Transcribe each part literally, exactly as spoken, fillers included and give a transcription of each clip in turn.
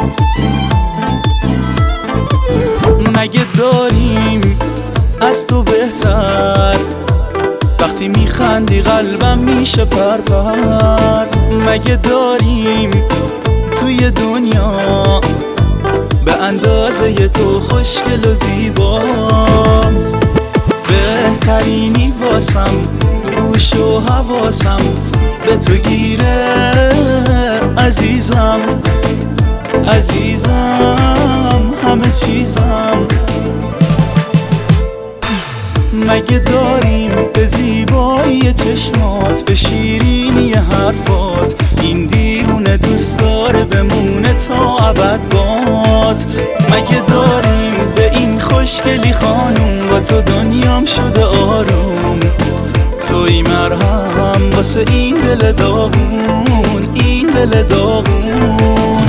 مگه داریم از تو بهتر؟ وقتی میخندی قلبم میشه پرپر. مگه داریم توی دنیا به اندازه تو خوشگل و زیبا؟ بهترینی واسم گوش و حواسم به تو گیره عزیزم عزیزم همه چیزم. مگه داریم به زیبایی چشمات به شیرینی حرفات این دیوونه دوست داره بمونه تا ابد باد؟ مگه داریم به این خوشگلی خانوم با تو دنیام شده آروم؟ توی مرهم واسه این دل داغون این دل داغون.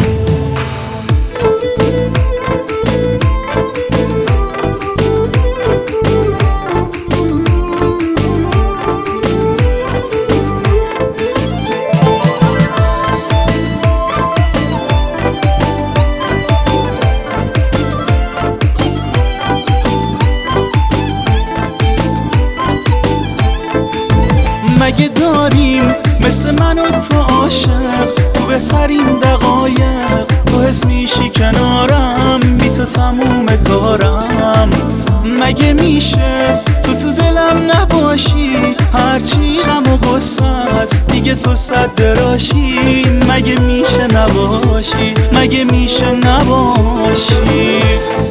مگه داریم مثل من و تو عاشق تو بهترین دقایق تو حس میشی کنارم بی تو تموم کارم؟ مگه میشه تو تو دلم نباشی هرچی غم و غصه است دیگه تو صد دراشی؟ مگه میشه نباشی مگه میشه نباشی؟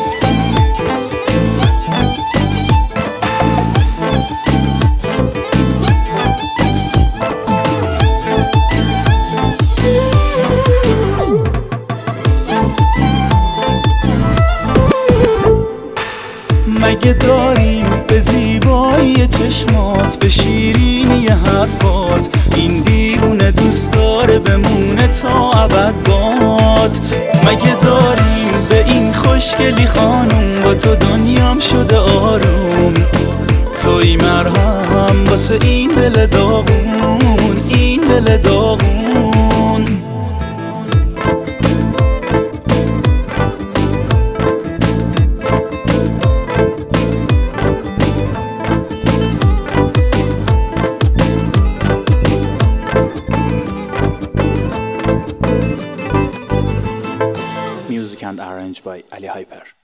مگه داریم به زیبایی چشمات به شیرینی حرفات این دیوونه دوست داره بمونه تا ابد باد؟ مگه داریم به این خوشگلی خانوم با تو دنیام شده آروم؟ توی مرهم واسه این دل داغون این دل داغون. Music and arranged by Ali Hyper.